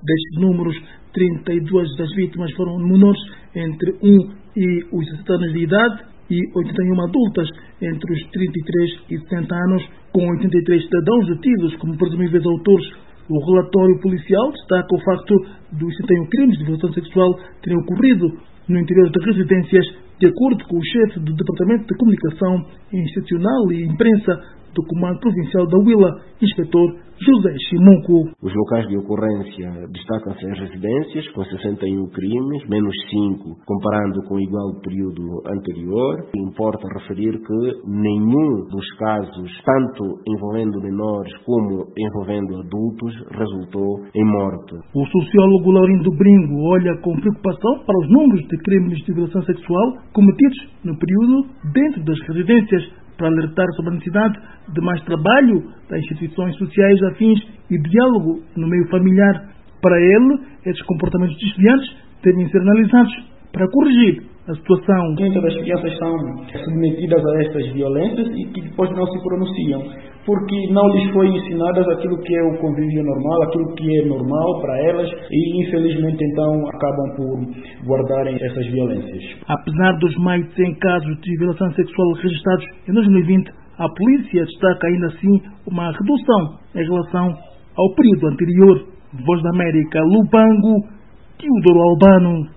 Destes números, 32 das vítimas foram menores entre 1 e os 60 anos de idade e 81 adultas entre os 33 e 70 anos, com 83 cidadãos detidos como presumíveis autores. O relatório policial destaca o facto dos 71 crimes de violação sexual terem ocorrido no interior de residências, de acordo com o chefe do Departamento de Comunicação Institucional e Imprensa do Comando Provincial da Huila, inspetor José Chimunco. Os locais de ocorrência destacam-se as residências, com 61 crimes, menos 5, comparando com o igual período anterior. Importa referir que nenhum dos casos, tanto envolvendo menores como envolvendo adultos, resultou em morte. O sociólogo Laurindo Bringo olha com preocupação para os números de crimes de violação sexual cometidos no período dentro das residências, para alertar sobre a necessidade de mais trabalho das instituições sociais afins e diálogo no meio familiar. Para ele, estes comportamentos desviantes devem ser analisados para corrigir a situação. Muitas das crianças são submetidas a estas violências e que depois não se pronunciam, porque não lhes foi ensinadas aquilo que é o convívio normal, aquilo que é normal para elas e infelizmente então acabam por guardarem essas violências. Apesar dos mais de 100 casos de violação sexual registrados em 2020, a polícia destaca ainda assim uma redução em relação ao período anterior. Voz da América, Lubango, Teodoro Albano.